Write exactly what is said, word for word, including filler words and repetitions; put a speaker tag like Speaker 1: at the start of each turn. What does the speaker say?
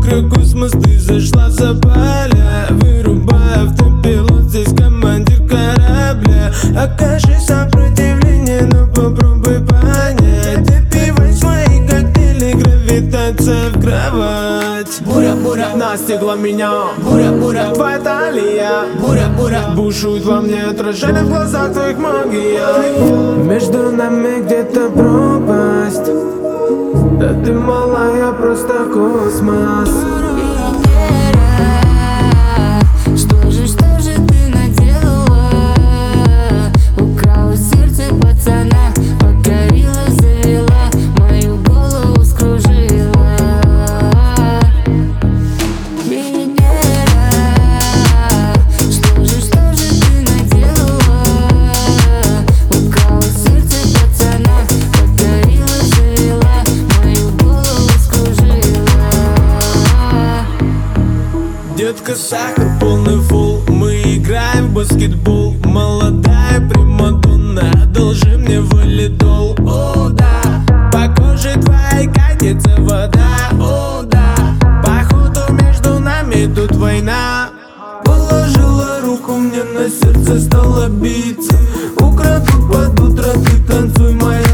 Speaker 1: как космос, ты зашла за поля, вырубая автопилот, здесь командир корабля. Окажи сопротивление, но попробуй понять. Допивай свои коктейли, гравитация в кровать. Буря-буря настигла меня, буря-буря твоя талия, буря-буря бушует во мне, отражение в глазах твоих магия. Между нами где-то пропасть, да ты мала, я просто космос.
Speaker 2: Что же, что же ты наделала? Украла сердце пацана, покорила, завела, мою голову скружила. Венера, что же, что же ты наделала? Украла сердце пацана, покорила, завела, мою голову скружила.
Speaker 1: Детка, сахар, полный фул, мы играем в баскетбол. Молодая примадонна, одолжи мне валидол. О, да, по коже твоей катится вода. О, да, походу между нами тут война. Положила руку мне на сердце, стала биться. Украду под утро, ты танцуй, моя